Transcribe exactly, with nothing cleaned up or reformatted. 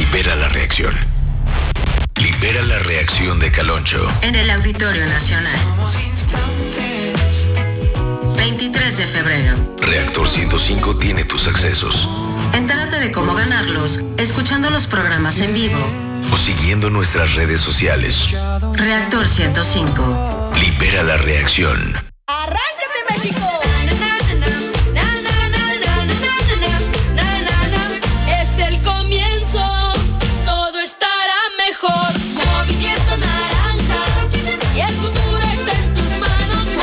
Libera la reacción. Libera la reacción de Caloncho. En el Auditorio Nacional. veintitrés de febrero. Reactor ciento cinco tiene tus accesos. Entérate de cómo ganarlos escuchando los programas en vivo O siguiendo nuestras redes sociales. Reactor ciento cinco. Libera la reacción.